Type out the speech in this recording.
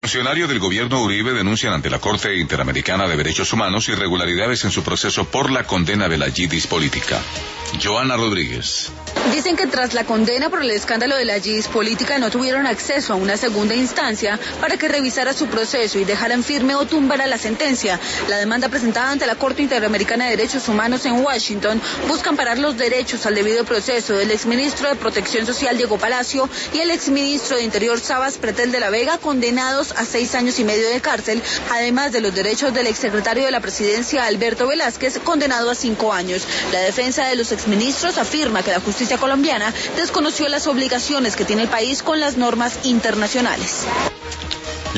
Funcionarios del gobierno Uribe denuncian ante la Corte Interamericana de Derechos Humanos irregularidades en su proceso por la condena de la yidis política. Joana Rodríguez. Dicen que tras la condena por el escándalo de la yidis política no tuvieron acceso a una segunda instancia para que revisara su proceso y dejaran firme o tumbara la sentencia. La demanda presentada ante la Corte Interamericana de Derechos Humanos en Washington busca amparar los derechos al debido proceso del exministro de Protección Social Diego Palacio y el exministro de Interior Sabas Pretel de la Vega, condenados a 6 años y medio de cárcel, además de los derechos del exsecretario de la Presidencia Alberto Velázquez, condenado a 5 años. La defensa de los exministros afirma que la justicia colombiana desconoció las obligaciones que tiene el país con las normas internacionales.